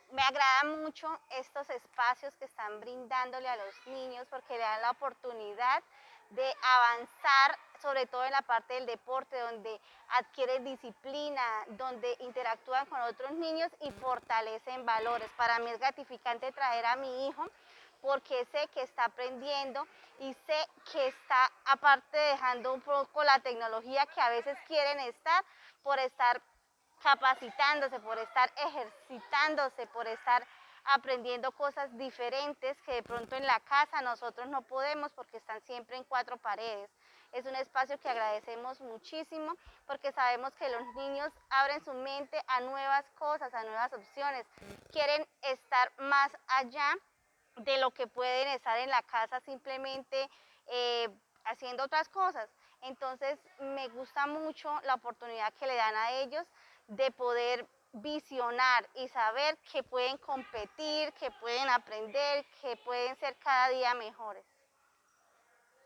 Me agrada mucho estos espacios que están brindándole a los niños porque le dan la oportunidad de avanzar, sobre todo en la parte del deporte, donde adquieren disciplina, donde interactúan con otros niños y fortalecen valores. Para mí es gratificante traer a mi hijo porque sé que está aprendiendo y sé que está aparte dejando un poco la tecnología que a veces quieren estar por estar capacitándose, por estar ejercitándose, por estar aprendiendo cosas diferentes que de pronto en la casa nosotros no podemos porque están siempre en cuatro paredes. Es un espacio que agradecemos muchísimo porque sabemos que los niños abren su mente a nuevas cosas, a nuevas opciones, quieren estar más allá de lo que pueden estar en la casa simplemente eh, haciendo otras cosas. Entonces me gusta mucho la oportunidad que le dan a ellos de poder visionar y saber que pueden competir, que pueden aprender, que pueden ser cada día mejores.